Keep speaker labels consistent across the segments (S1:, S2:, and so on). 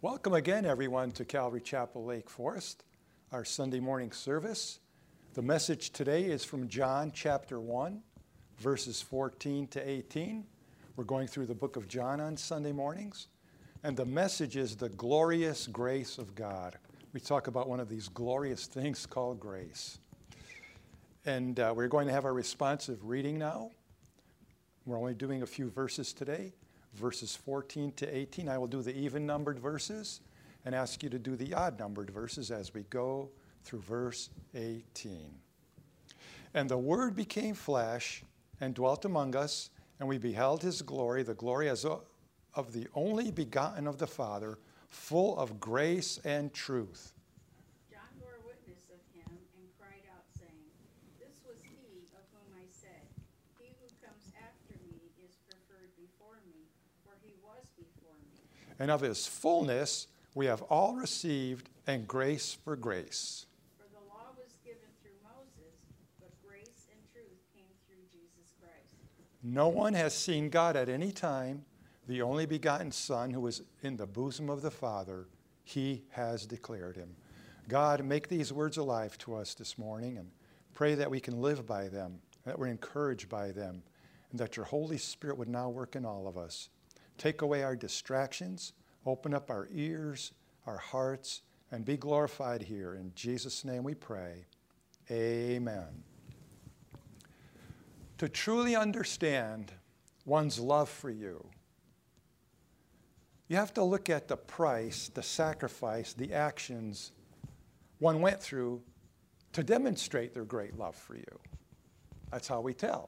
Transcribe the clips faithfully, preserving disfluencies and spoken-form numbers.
S1: Welcome again, everyone, to Calvary Chapel, Lake Forest, our Sunday morning service. The message today is from John chapter one, verses fourteen to eighteen. We're going through the book of John on Sunday mornings. And the message is the glorious grace of God. We talk about one of these glorious things called grace. And uh, we're going to have our responsive reading now. We're only doing a few verses today. Verses fourteen to eighteen. I will do the even-numbered verses and ask you to do the odd-numbered verses as we go through verse eighteen. And the Word became flesh and dwelt among us, and we beheld his glory, the glory as of the only begotten of the Father, full of grace and truth.
S2: John bore witness of him and cried out, saying, This was he of whom I said, He who comes after me is preferred before me, for he was before me.
S1: And of his fullness we have all received, and grace for grace.
S2: For the law was given through Moses, but grace and truth came through Jesus Christ.
S1: No one has seen God at any time. The only begotten Son, who is in the bosom of the Father, he has declared him. God, make these words alive to us this morning, and pray that we can live by them, that we're encouraged by them, and that your Holy Spirit would now work in all of us. Take away our distractions, open up our ears, our hearts, and be glorified here. In Jesus' name we pray. Amen. To truly understand one's love for you, you have to look at the price, the sacrifice, the actions one went through to demonstrate their great love for you. That's how we tell.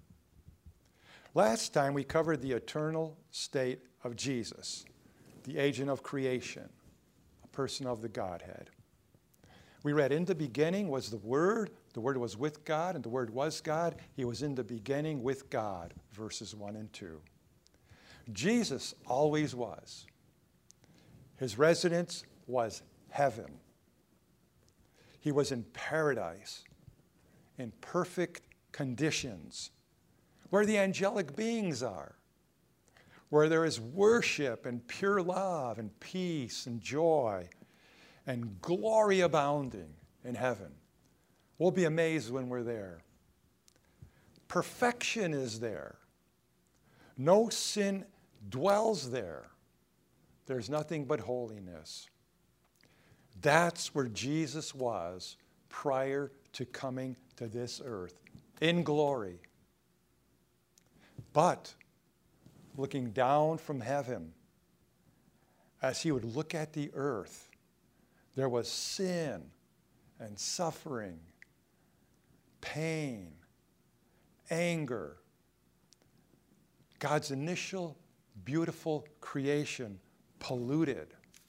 S1: Last time we covered the eternal state of Jesus, the agent of creation, a person of the Godhead. We read, in the beginning was the Word, the Word was with God, and the Word was God. He was in the beginning with God, verses one and two. Jesus always was. His residence was heaven. He was in paradise, in perfect conditions, where the angelic beings are, where there is worship and pure love and peace and joy and glory abounding in heaven. We'll be amazed when we're there. Perfection is there. No sin dwells there. There's nothing but holiness. That's where Jesus was prior to coming to this earth, in glory. But looking down from heaven, as he would look at the earth, there was sin and suffering, pain, anger. God's initial beautiful creation polluted.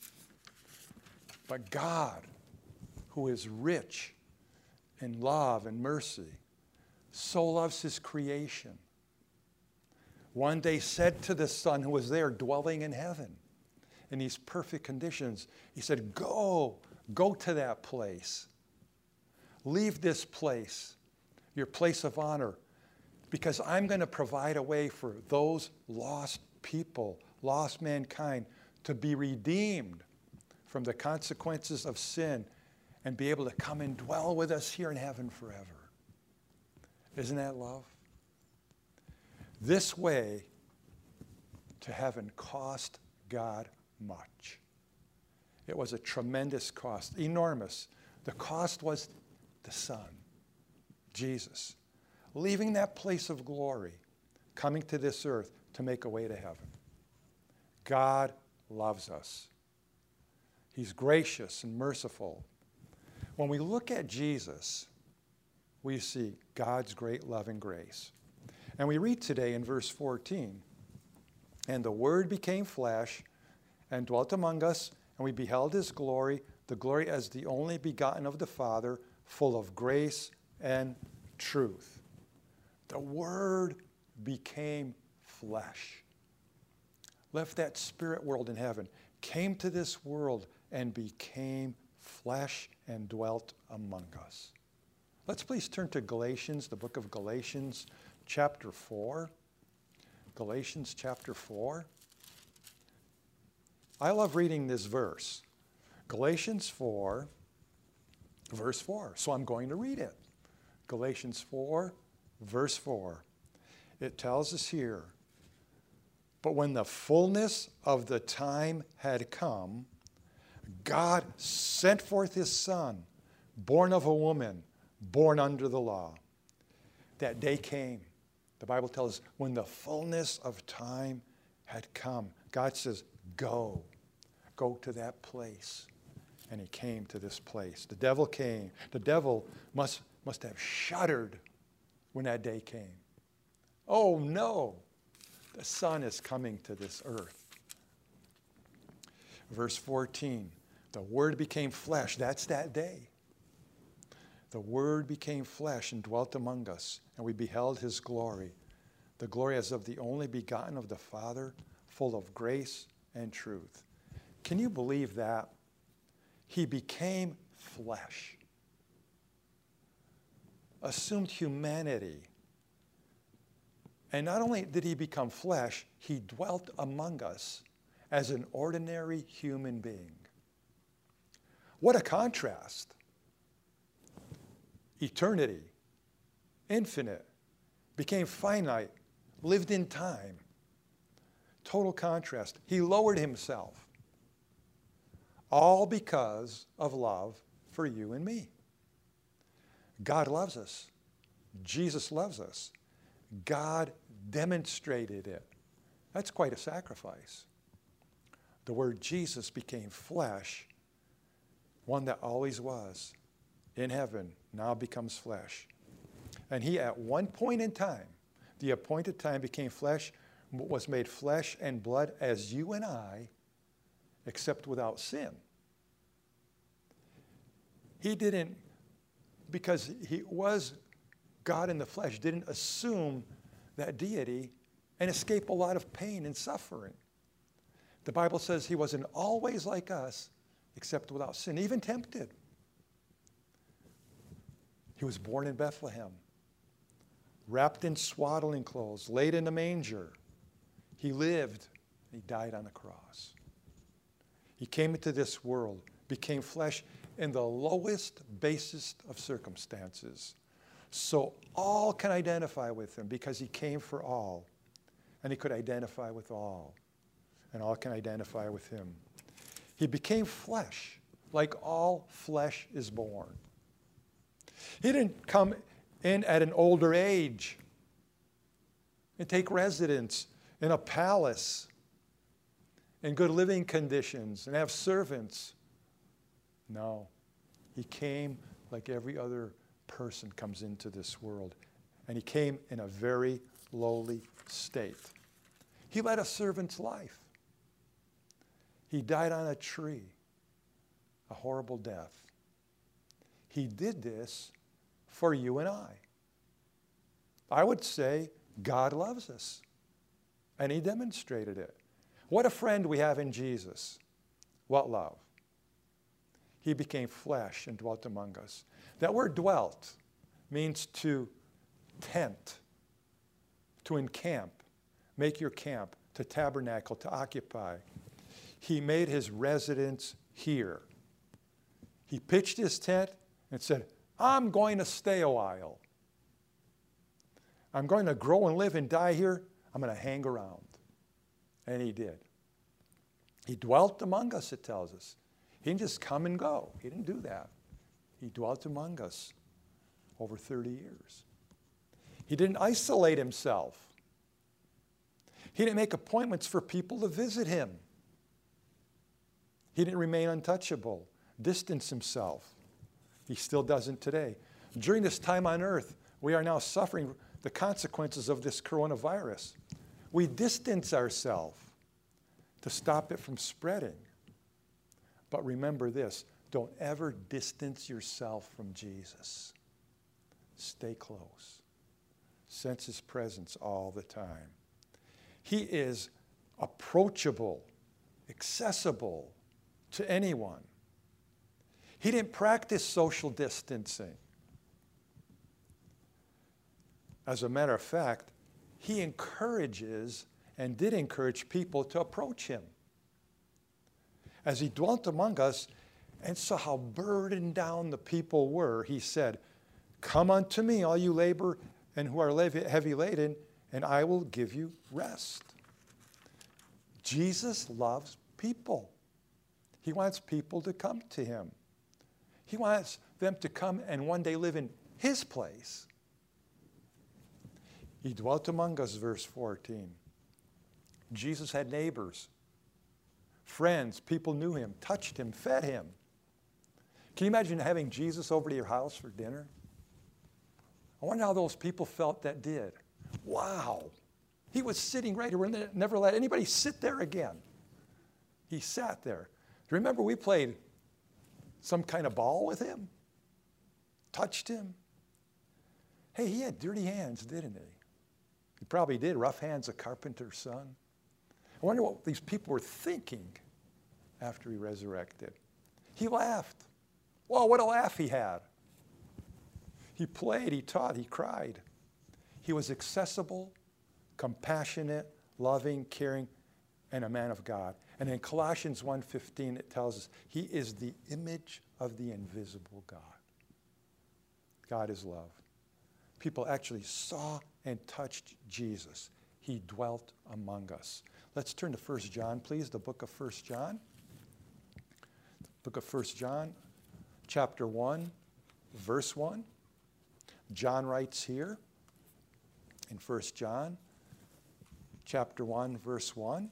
S1: But God, who is rich in love and mercy, so loves his creation. One day said to the Son who was there dwelling in heaven in these perfect conditions, he said, go, go to that place. Leave this place, your place of honor, because I'm going to provide a way for those lost people, lost mankind, to be redeemed from the consequences of sin and be able to come and dwell with us here in heaven forever. Isn't that love? This way to heaven cost God much. It was a tremendous cost, enormous. The cost was the Son, Jesus, leaving that place of glory, coming to this earth to make a way to heaven. God loves us. He's gracious and merciful. When we look at Jesus, we see God's great love and grace. And we read today in verse fourteen, and the Word became flesh and dwelt among us, and we beheld his glory, the glory as the only begotten of the Father, full of grace and truth. The Word became flesh, left that spirit world in heaven, came to this world and became flesh and dwelt among us. Let's please turn to Galatians, the book of Galatians, chapter four. Galatians chapter four. I love reading this verse. Galatians four, verse four. So I'm going to read it. Galatians four, verse four. It tells us here, but when the fullness of the time had come, God sent forth his Son, born of a woman, born under the law. That day came. The Bible tells us when the fullness of time had come. God says, go. Go to that place. And he came to this place. The devil came. The devil must, must have shuddered when that day came. Oh no, the Son is coming to this earth. Verse fourteen, the Word became flesh. That's that day. The Word became flesh and dwelt among us, and we beheld his glory. The glory as of the only begotten of the Father, full of grace and truth. Can you believe that? He became flesh, assumed humanity. And not only did he become flesh, he dwelt among us as an ordinary human being. What a contrast. Eternity, infinite, became finite, lived in time. Total contrast. He lowered himself. All because of love for you and me. God loves us. Jesus loves us. God demonstrated it. That's quite a sacrifice. The word Jesus became flesh, one that always was in heaven, now becomes flesh. And he, at one point in time, the appointed time, became flesh, was made flesh and blood as you and I, except without sin. He didn't, because he was God in the flesh, didn't assume that deity and escape a lot of pain and suffering. The Bible says he wasn't always like us, except without sin, even tempted. He was born in Bethlehem, wrapped in swaddling clothes, laid in a manger. He lived, and he died on the cross. He came into this world, became flesh in the lowest, basest of circumstances. So all can identify with him because he came for all. And he could identify with all. And all can identify with him. He became flesh, like all flesh is born. He didn't come in at an older age and take residence in a palace in good living conditions and have servants. No, he came like every other person comes into this world. And he came in a very lowly state. He led a servant's life. He died on a tree, a horrible death. He did this for you and I. I would say God loves us, and he demonstrated it. What a friend we have in Jesus. What love. He became flesh and dwelt among us. That word dwelt means to tent, to encamp, make your camp, to tabernacle, to occupy. He made his residence here. He pitched his tent and said, I'm going to stay a while. I'm going to grow and live and die here. I'm going to hang around. And he did. He dwelt among us, it tells us. He didn't just come and go. He didn't do that. He dwelt among us over thirty years. He didn't isolate himself. He didn't make appointments for people to visit him. He didn't remain untouchable, distance himself. He still doesn't today. During this time on earth, we are now suffering the consequences of this coronavirus. We distance ourselves to stop it from spreading. But remember this, don't ever distance yourself from Jesus. Stay close. Sense his presence all the time. He is approachable, accessible to anyone. He didn't practice social distancing. As a matter of fact, he encourages and did encourage people to approach him. As he dwelt among us and saw how burdened down the people were, he said, "Come unto me, all you labor and who are heavy laden, and I will give you rest." Jesus loves people. He wants people to come to him. He wants them to come and one day live in his place. He dwelt among us, verse fourteen. Jesus had neighbors, friends, people knew him, touched him, fed him. Can you imagine having Jesus over to your house for dinner? I wonder how those people felt that did. Wow. He was sitting right here, never let anybody sit there again. He sat there. Do you remember we played some kind of ball with him? Touched him? Hey, he had dirty hands, didn't he? He probably did. Rough hands, a carpenter's son. I wonder what these people were thinking after he resurrected. He laughed. Whoa, what a laugh he had. He played, he taught, he cried. He was accessible, compassionate, loving, caring, and a man of God. And in Colossians one fifteen, it tells us he is the image of the invisible God. God is love. People actually saw and touched Jesus. He dwelt among us. Let's turn to First John, please, the book of First John. The book of First John, chapter one, verse one. John writes here in First John, chapter one, verse one.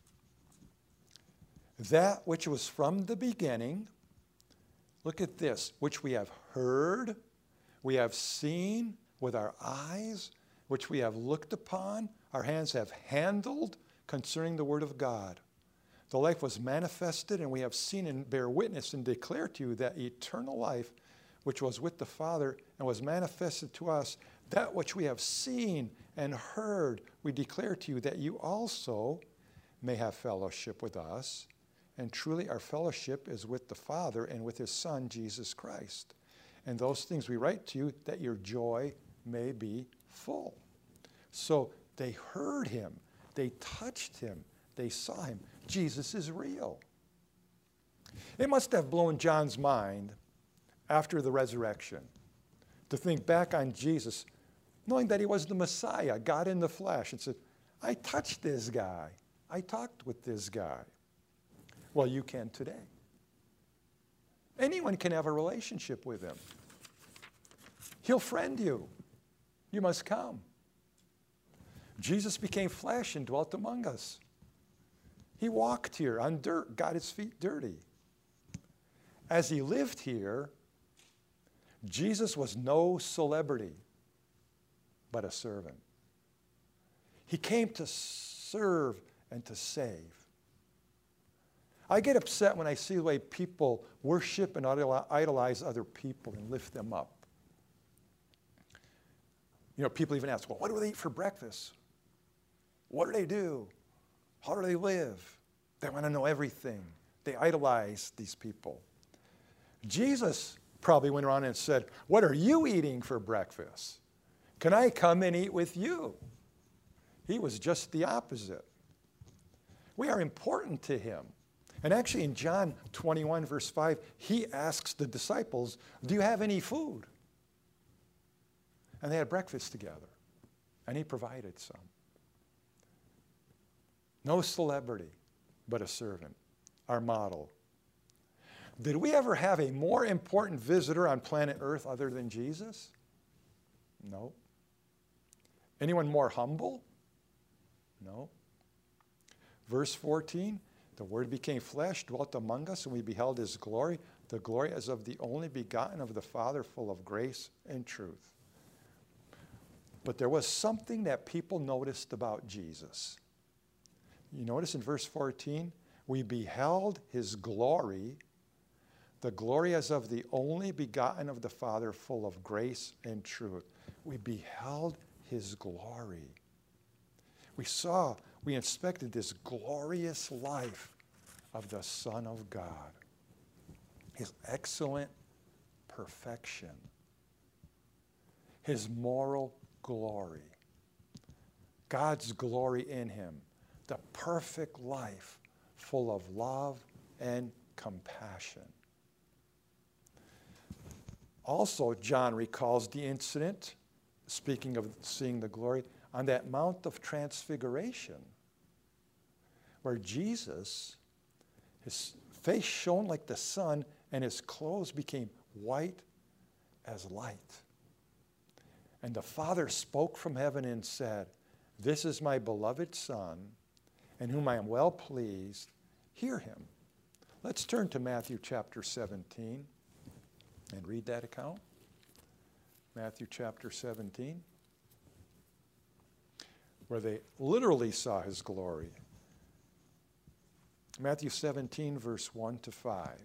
S1: That which was from the beginning, look at this, which we have heard, we have seen with our eyes, which we have looked upon, our hands have handled concerning the word of God. The life was manifested, and we have seen and bear witness and declare to you that eternal life which was with the Father and was manifested to us, that which we have seen and heard, we declare to you, that you also may have fellowship with us. And truly our fellowship is with the Father and with his Son, Jesus Christ. And those things we write to you, that your joy may be full. So they heard him, they touched him, they saw him. Jesus is real. It must have blown John's mind after the resurrection to think back on Jesus, knowing that he was the Messiah, God in the flesh, and said, I touched this guy. I talked with this guy. Well, you can today. Anyone can have a relationship with him. He'll friend you. You must come. Jesus became flesh and dwelt among us. He walked here on dirt, got his feet dirty. As he lived here, Jesus was no celebrity, but a servant. He came to serve and to save. I get upset when I see the way people worship and idolize other people and lift them up. You know, people even ask, well, what do they eat for breakfast? What do they do? How do they live? They want to know everything. They idolize these people. Jesus probably went around and said, what are you eating for breakfast? Can I come and eat with you? He was just the opposite. We are important to him. And actually in John twenty-one, verse five, he asks the disciples, do you have any food? And they had breakfast together. And he provided some. No celebrity, but a servant, our model. Did we ever have a more important visitor on planet Earth other than Jesus? No. Anyone more humble? No. Verse fourteen, the Word became flesh, dwelt among us, and we beheld his glory, the glory as of the only begotten of the Father, full of grace and truth. But there was something that people noticed about Jesus. You notice in verse fourteen, we beheld his glory, the glory as of the only begotten of the Father, full of grace and truth. We beheld his glory. We saw, we inspected this glorious life of the Son of God. His excellent perfection. His moral glory. God's glory in him. The perfect life full of love and compassion. Also, John recalls the incident, speaking of seeing the glory, on that Mount of Transfiguration, where Jesus, his face shone like the sun, and his clothes became white as light. And the Father spoke from heaven and said, "This is my beloved Son, in whom I am well pleased. Hear him." Let's turn to Matthew chapter seventeen and read that account. Matthew chapter seventeen, where they literally saw his glory. Matthew seventeen, verse one to five.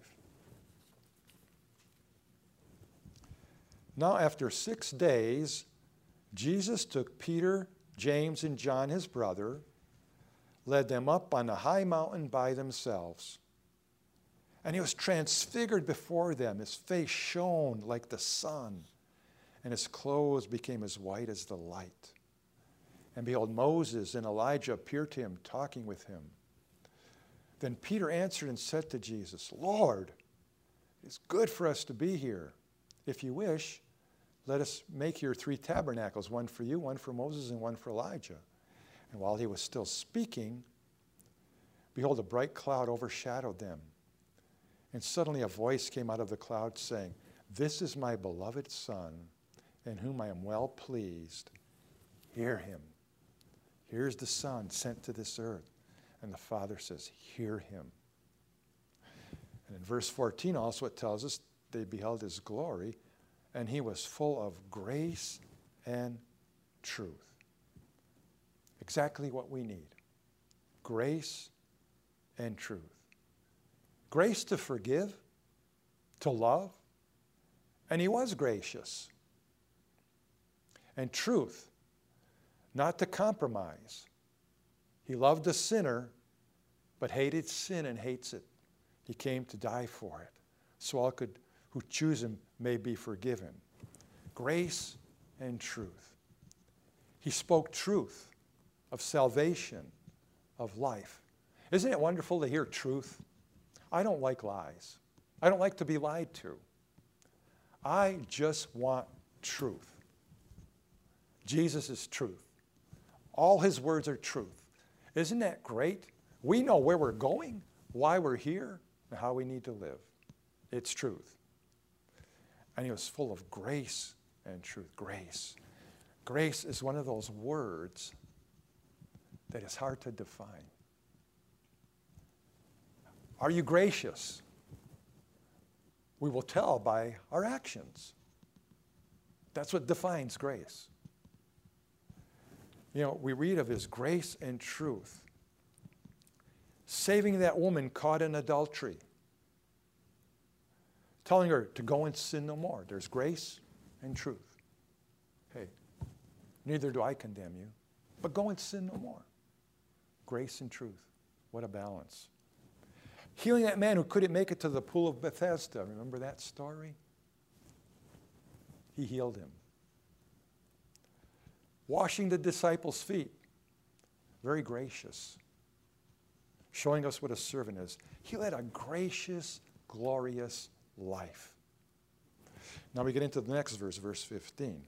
S1: Now, after six days, Jesus took Peter, James, and John, his brother, led them up on a high mountain by themselves. And he was transfigured before them. His face shone like the sun, and his clothes became as white as the light. And behold, Moses and Elijah appeared to him, talking with him. Then Peter answered and said to Jesus, "Lord, it's good for us to be here. If you wish, let us make here three tabernacles, one for you, one for Moses, and one for Elijah." And while he was still speaking, behold, a bright cloud overshadowed them. And suddenly a voice came out of the cloud saying, "This is my beloved Son, in whom I am well pleased. Hear him." Here's the Son sent to this earth. And the Father says, "Hear him." And in verse fourteen also it tells us they beheld his glory, and he was full of grace and truth. Exactly what we need. Grace and truth. Grace to forgive, to love, and he was gracious. And truth, not to compromise. He loved the sinner, but hated sin and hates it. He came to die for it, so all could, who choose him may be forgiven. Grace and truth. He spoke truth of salvation, of life. Isn't it wonderful to hear truth? I don't like lies. I don't like to be lied to. I just want truth. Jesus is truth. All his words are truth. Isn't that great? We know where we're going, why we're here, and how we need to live. It's truth. And he was full of grace and truth. Grace. Grace is one of those words that is hard to define. Are you gracious? We will tell by our actions. That's what defines grace. You know, we read of his grace and truth. Saving that woman caught in adultery. Telling her to go and sin no more. There's grace and truth. Hey, neither do I condemn you, but go and sin no more. Grace and truth. What a balance. Healing that man who couldn't make it to the pool of Bethesda. Remember that story? He healed him. Washing the disciples' feet. Very gracious. Showing us what a servant is. He led a gracious, glorious life. Now we get into the next verse, verse fifteen.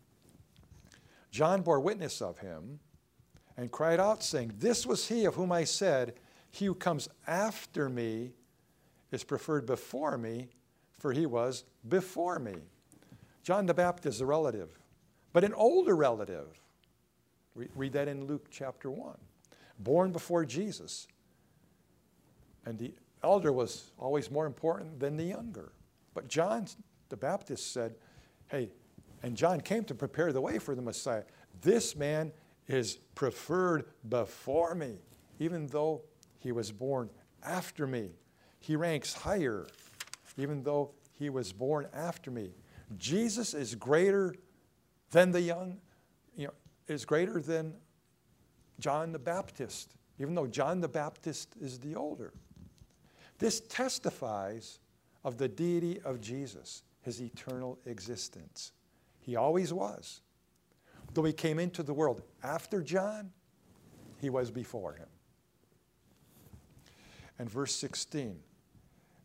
S1: John bore witness of him and cried out, saying, "This was he of whom I said, he who comes after me is preferred before me, for he was before me." John the Baptist is a relative, but an older relative. We read that in Luke chapter one. Born before Jesus. And the elder was always more important than the younger. But John the Baptist said, hey, and John came to prepare the way for the Messiah. This man is preferred before me, even though he was born after me. He ranks higher, even though he was born after me. Jesus is greater than the young, you know, is greater than John the Baptist, even though John the Baptist is the older. This testifies of the deity of Jesus, his eternal existence. He always was. Though he came into the world after John, he was before him. And verse sixteen,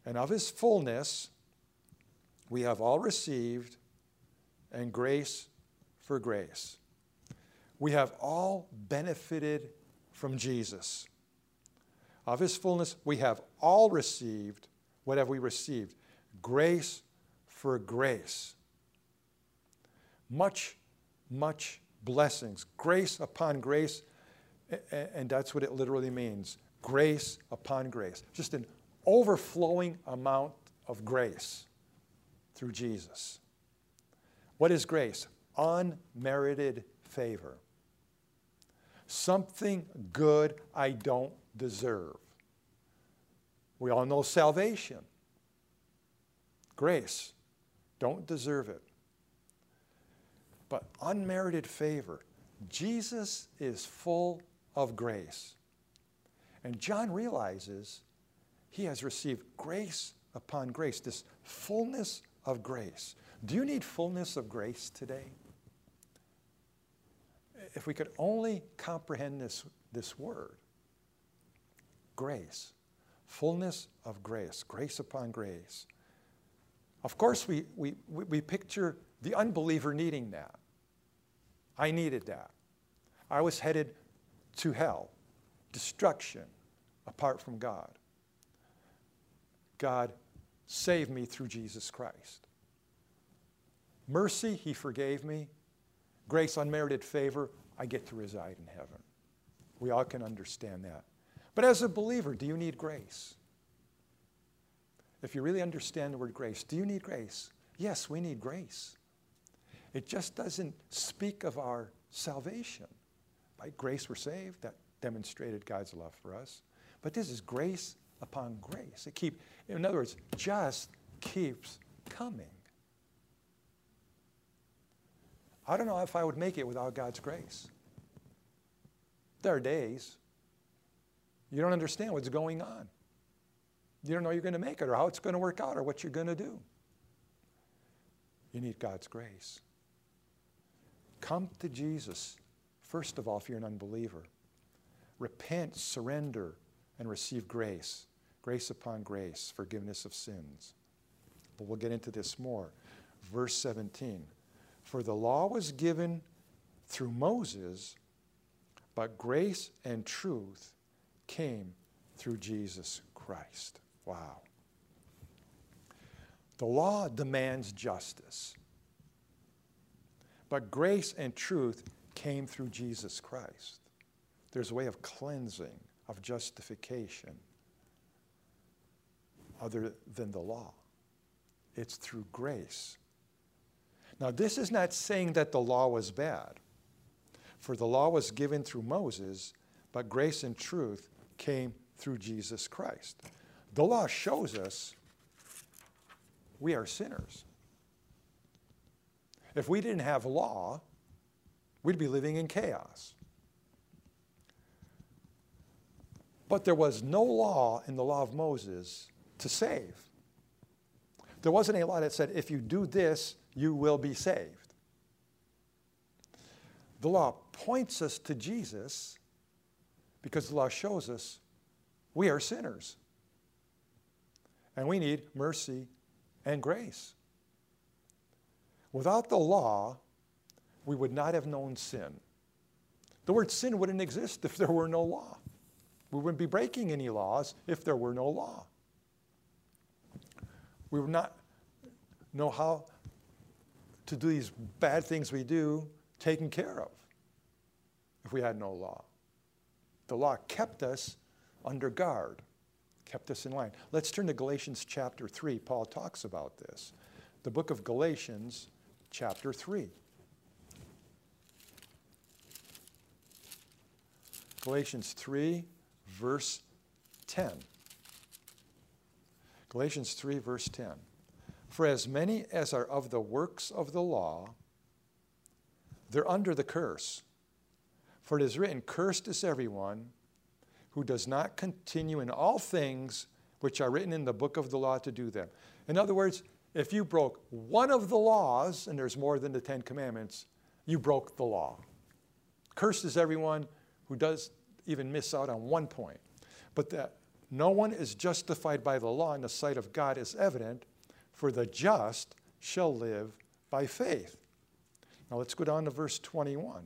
S1: And of his fullness we have all received, and grace for grace. We have all benefited from Jesus. Of his fullness we have all received. What have we received? Grace for grace. Much, much blessings. Grace upon grace. And that's what it literally means. Grace upon grace. Just an overflowing amount of grace through Jesus. What is grace? Unmerited favor. Something good I don't deserve. We all know salvation. Grace. Don't deserve it. But unmerited favor. Jesus is full of grace. And John realizes he has received grace upon grace, this fullness of grace. Do you need fullness of grace today? If we could only comprehend this, this word, grace, fullness of grace, grace upon grace. Of course, we, we, we picture the unbeliever needing that. I needed that. I was headed to hell, destruction, apart from God. God saved me through Jesus Christ. Mercy, he forgave me. Grace, unmerited favor, I get to reside in heaven. We all can understand that. But as a believer, do you need grace? If you really understand the word grace, do you need grace? Yes, we need grace. It just doesn't speak of our salvation. By grace we're saved. That demonstrated God's love for us. But this is grace upon grace. It keep, in other words, just keeps coming. I don't know if I would make it without God's grace. There are days you don't understand what's going on. You don't know you're going to make it or how it's going to work out or what you're going to do. You need God's grace. Come to Jesus, first of all, if you're an unbeliever. Repent, surrender, and receive grace. Grace upon grace, forgiveness of sins. But we'll get into this more. Verse seventeen. For the law was given through Moses, but grace and truth came through Jesus Christ. Wow. The law demands justice, but grace and truth came through Jesus Christ. There's a way of cleansing, of justification, other than the law. It's through grace. Now, this is not saying that the law was bad, for the law was given through Moses, but grace and truth came through Jesus Christ. The law shows us we are sinners. If we didn't have law, we'd be living in chaos. But there was no law in the law of Moses to save. There wasn't a law that said, if you do this, you will be saved. The law points us to Jesus because the law shows us we are sinners. And we need mercy and grace. Without the law, we would not have known sin. The word sin wouldn't exist if there were no law. We wouldn't be breaking any laws if there were no law. We would not know how to do these bad things we do taken care of if we had no law. The law kept us under guard, kept us in line. Let's turn to Galatians chapter three. Paul talks about this. The book of Galatians chapter three. Galatians three, verse ten. Galatians three, verse ten. For as many as are of the works of the law, they're under the curse. For it is written, cursed is everyone who does not continue in all things which are written in the book of the law to do them. In other words, if you broke one of the laws, and there's more than the Ten Commandments, you broke the law. Cursed is everyone who does even miss out on one point. But that no one is justified by the law in the sight of God is evident, for the just shall live by faith. Now let's go down to verse twenty-one.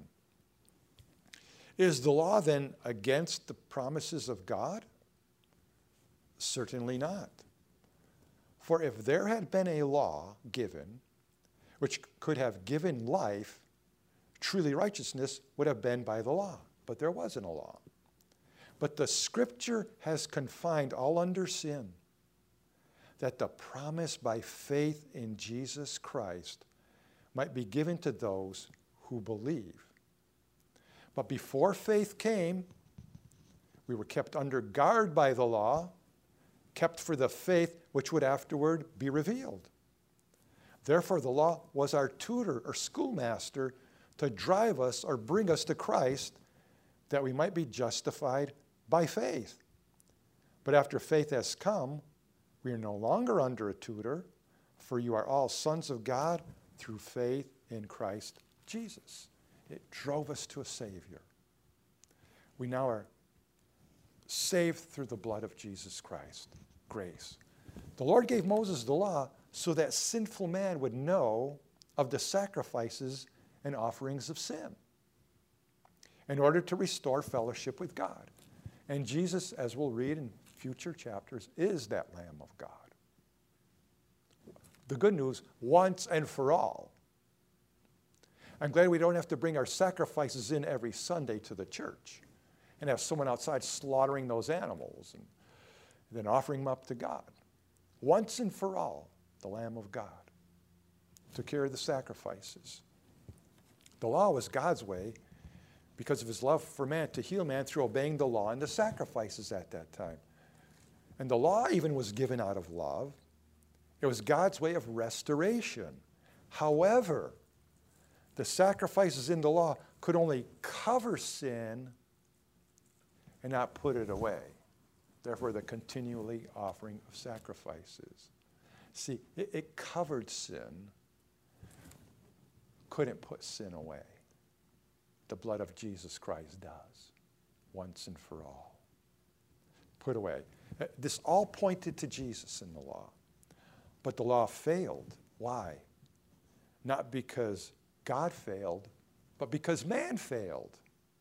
S1: Is the law then against the promises of God? Certainly not. For if there had been a law given, which could have given life, truly righteousness would have been by the law. But there wasn't a law. But the Scripture has confined all under sin, that the promise by faith in Jesus Christ might be given to those who believe. But before faith came, we were kept under guard by the law, kept for the faith which would afterward be revealed. Therefore, the law was our tutor or schoolmaster to drive us or bring us to Christ, that we might be justified by faith. But after faith has come, we are no longer under a tutor, for you are all sons of God through faith in Christ Jesus. It drove us to a Savior. We now are saved through the blood of Jesus Christ. Grace. The Lord gave Moses the law so that sinful man would know of the sacrifices and offerings of sin, in order to restore fellowship with God. And Jesus, as we'll read in future chapters, is that Lamb of God. The good news, once and for all. I'm glad we don't have to bring our sacrifices in every Sunday to the church and have someone outside slaughtering those animals and then offering them up to God. Once and for all, the Lamb of God took care of the sacrifices. The law was God's way because of his love for man to heal man through obeying the law and the sacrifices at that time. And the law even was given out of love. It was God's way of restoration. However, the sacrifices in the law could only cover sin and not put it away. Therefore, the continually offering of sacrifices. See, it, it covered sin, couldn't put sin away. The blood of Jesus Christ does, once and for all. Put away. This all pointed to Jesus in the law. But the law failed. Why? Not because God failed, but because man failed.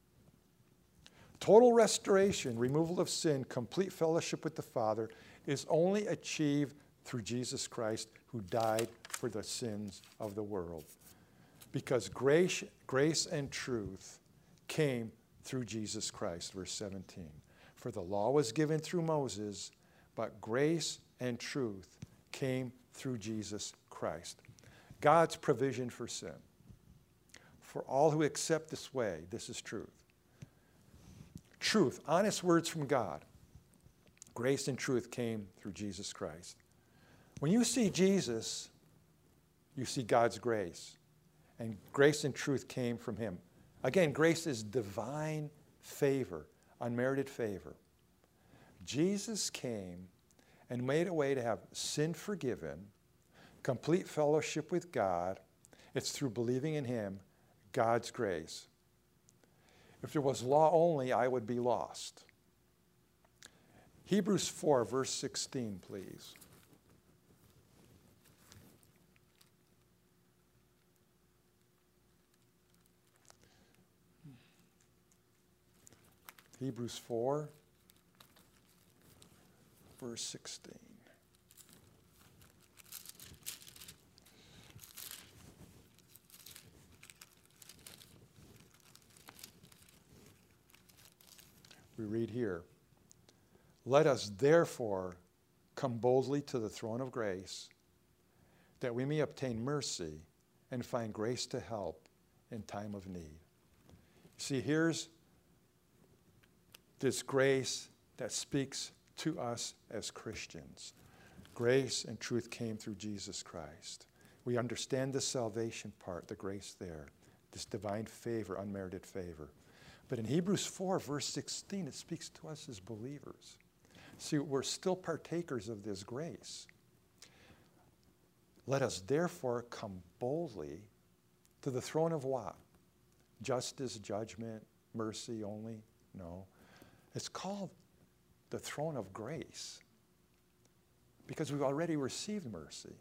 S1: Total restoration, removal of sin, complete fellowship with the Father is only achieved through Jesus Christ, who died for the sins of the world. Because grace, grace and truth came through Jesus Christ, verse seventeen. For the law was given through Moses, but grace and truth came through Jesus Christ. God's provision for sin. For all who accept this way, this is truth. Truth, honest words from God. Grace and truth came through Jesus Christ. When you see Jesus, you see God's grace. And grace and truth came from him. Again, grace is divine favor, unmerited favor. Jesus came and made a way to have sin forgiven, complete fellowship with God. It's through believing in him, God's grace. If there was law only, I would be lost. Hebrews four, verse sixteen, please. Hebrews four, verse sixteen. We read here, let us therefore come boldly to the throne of grace, that we may obtain mercy and find grace to help in time of need. See, here's this grace that speaks to us as Christians. Grace and truth came through Jesus Christ. We understand the salvation part, the grace there, this divine favor, unmerited favor. But in Hebrews four, verse sixteen, it speaks to us as believers. See, we're still partakers of this grace. Let us therefore come boldly to the throne of what? Justice, judgment, mercy only? No. It's called the throne of grace because we've already received mercy.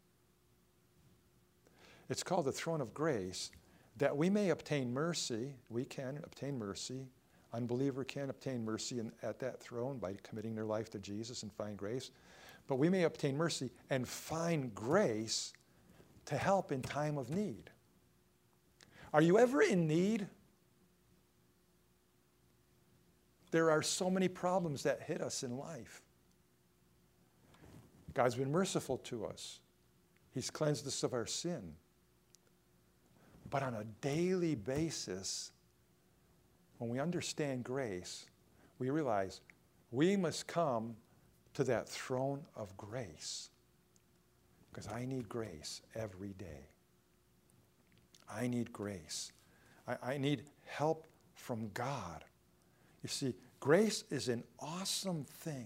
S1: It's called the throne of grace that we may obtain mercy. We can obtain mercy. Unbeliever can obtain mercy in, at that throne by committing their life to Jesus and find grace. But we may obtain mercy and find grace to help in time of need. Are you ever in need? There are so many problems that hit us in life. God's been merciful to us. He's cleansed us of our sin. But on a daily basis, when we understand grace, we realize we must come to that throne of grace. Because I need grace every day. I need grace. I, I need help from God. You see, grace is an awesome thing.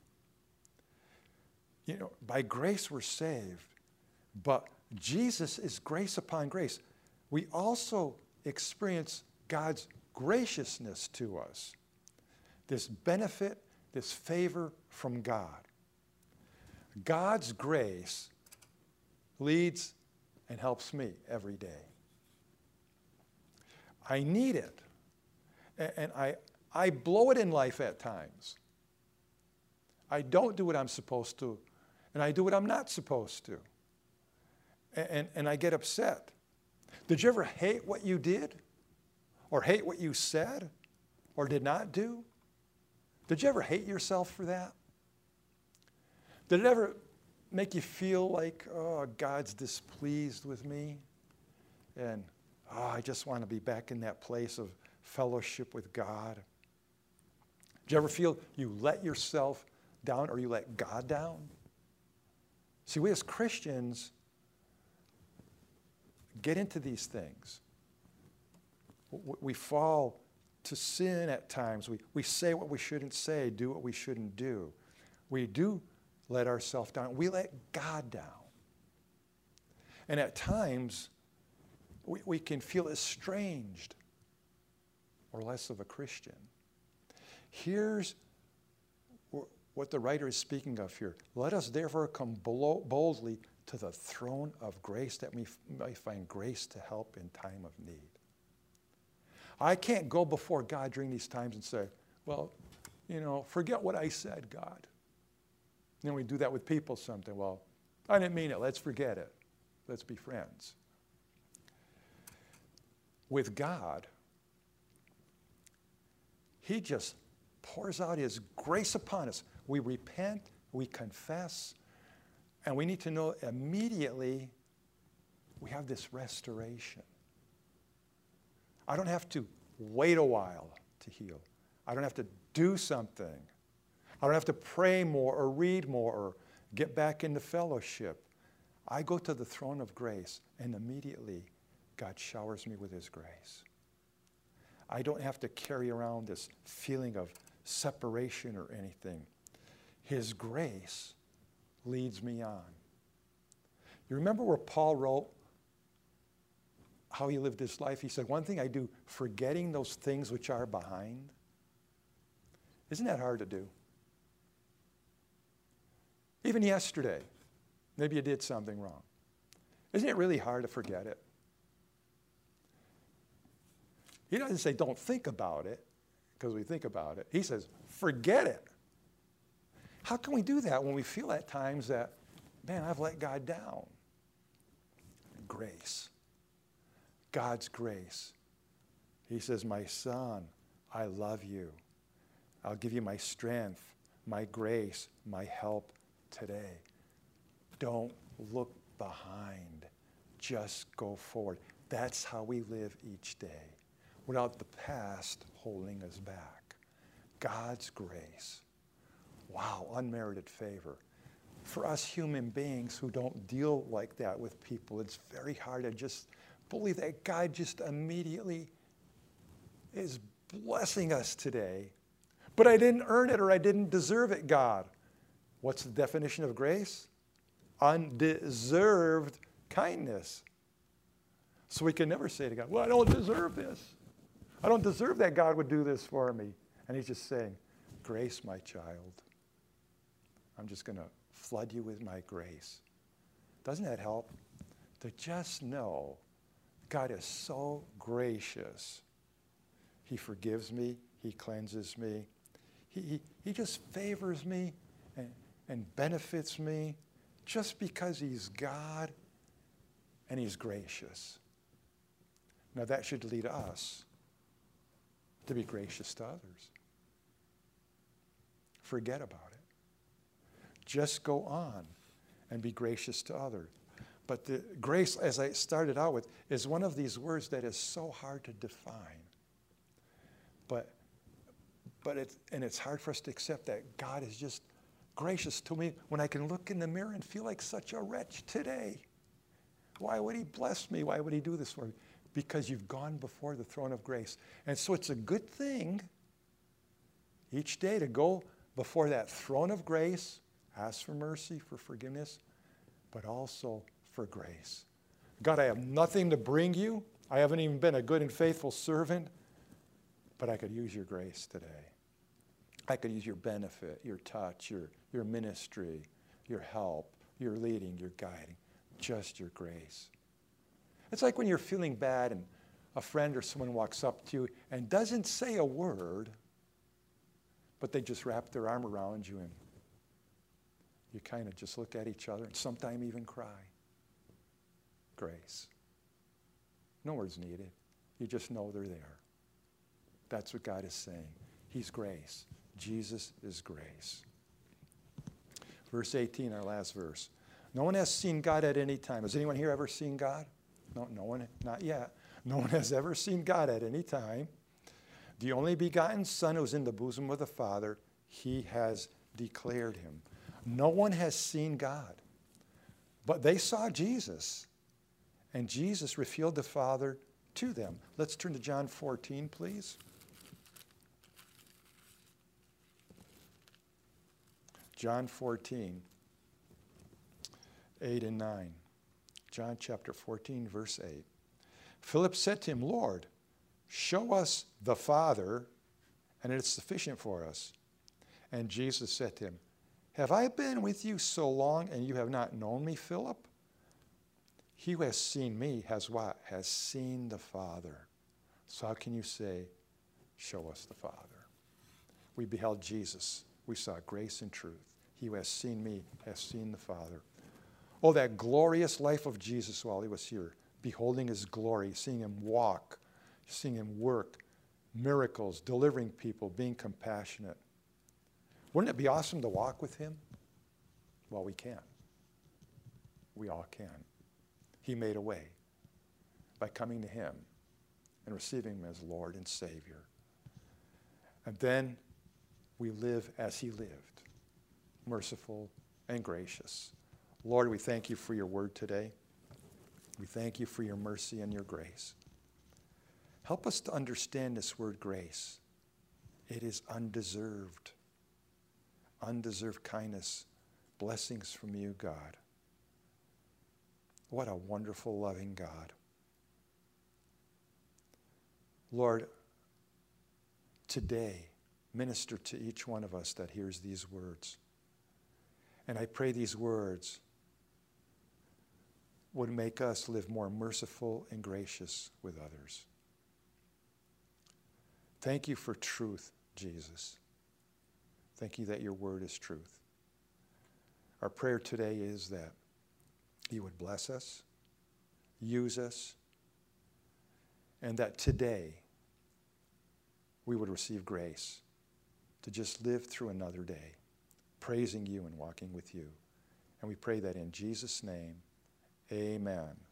S1: You know, by grace we're saved, but Jesus is grace upon grace. We also experience God's graciousness to us. This benefit, this favor from God. God's grace leads and helps me every day. I need it. And I, I blow it in life at times. I don't do what I'm supposed to, and I do what I'm not supposed to. And, and, and I get upset. Did you ever hate what you did? Or hate what you said? Or did not do? Did you ever hate yourself for that? Did it ever make you feel like, oh, God's displeased with me? And, oh, I just want to be back in that place of fellowship with God? Did you ever feel you let yourself down or you let God down? See, we as Christians get into these things. We fall to sin at times. We, we say what we shouldn't say, do what we shouldn't do. We do let ourselves down. We let God down. And at times, we, we can feel estranged or less of a Christian. Here's what the writer is speaking of here. Let us therefore come boldly to the throne of grace that we may find grace to help in time of need. I can't go before God during these times and say, well, you know, forget what I said, God. And then we do that with people something. Well, I didn't mean it. Let's forget it. Let's be friends. With God, He just pours out His grace upon us. We repent, we confess, and we need to know immediately we have this restoration. I don't have to wait a while to heal. I don't have to do something. I don't have to pray more or read more or get back into fellowship. I go to the throne of grace, and immediately God showers me with His grace. I don't have to carry around this feeling of separation or anything. His grace leads me on. You remember where Paul wrote how he lived his life? He said, one thing I do, forgetting those things which are behind. Isn't that hard to do? Even yesterday, maybe you did something wrong. Isn't it really hard to forget it? He doesn't say don't think about it, because we think about it. He says forget it. How can we do that when we feel at times that, man, I've let God down? Grace. God's grace. He says, my son, I love you. I'll give you my strength, my grace, my help today. Don't look behind. Just go forward. That's how we live each day, without the past holding us back. God's grace. Wow, unmerited favor. For us human beings who don't deal like that with people, it's very hard to just believe that God just immediately is blessing us today. But I didn't earn it or I didn't deserve it, God. What's the definition of grace? Undeserved kindness. So we can never say to God, well, I don't deserve this. I don't deserve that God would do this for me. And He's just saying, Grace, my child. I'm just going to flood you with my grace. Doesn't that help? To just know God is so gracious. He forgives me. He cleanses me. He, he, he just favors me and, and benefits me just because he's God and he's gracious. Now that should lead us to be gracious to others. Forget about it. Just go on and be gracious to others. But the grace, as I started out with, is one of these words that is so hard to define. But, but it's, and it's hard for us to accept that God is just gracious to me when I can look in the mirror and feel like such a wretch today. Why would he bless me? Why would he do this for me? Because you've gone before the throne of grace. And so it's a good thing each day to go before that throne of grace, ask for mercy, for forgiveness, but also for grace. God, I have nothing to bring you. I haven't even been a good and faithful servant, but I could use your grace today. I could use your benefit, your touch, your, your ministry, your help, your leading, your guiding, just your grace. It's like when you're feeling bad and a friend or someone walks up to you and doesn't say a word, but they just wrap their arm around you and you kind of just look at each other and sometimes even cry. Grace. No words needed. You just know they're there. That's what God is saying. He's grace. Jesus is grace. Verse eighteen, our last verse. No one has seen God at any time. Has anyone here ever seen God? No, no one, not yet. No one has ever seen God at any time. The only begotten Son who's in the bosom of the Father, he has declared him. No one has seen God, but they saw Jesus, and Jesus revealed the Father to them. Let's turn to John fourteen, please. John fourteen, eight and nine. John chapter fourteen, verse eight. Philip said to him, Lord, show us the Father, and it is sufficient for us. And Jesus said to him, have I been with you so long, and you have not known me, Philip? He who has seen me has what? Has seen the Father. So how can you say, show us the Father? We beheld Jesus. We saw grace and truth. He who has seen me has seen the Father. Oh, that glorious life of Jesus while he was here, beholding his glory, seeing him walk, seeing him work, miracles, delivering people, being compassionate. Wouldn't it be awesome to walk with him? Well, we can. We all can. He made a way by coming to him and receiving him as Lord and Savior. And then we live as he lived, merciful and gracious. Lord, we thank you for your word today. We thank you for your mercy and your grace. Help us to understand this word grace. It is undeserved. Undeserved kindness, blessings from you, God. What a wonderful, loving God. Lord, today, minister to each one of us that hears these words. And I pray these words would make us live more merciful and gracious with others. Thank you for truth, Jesus. Thank you that your word is truth. Our prayer today is that you would bless us, use us, and that today we would receive grace to just live through another day, praising you and walking with you. And we pray that in Jesus' name, amen.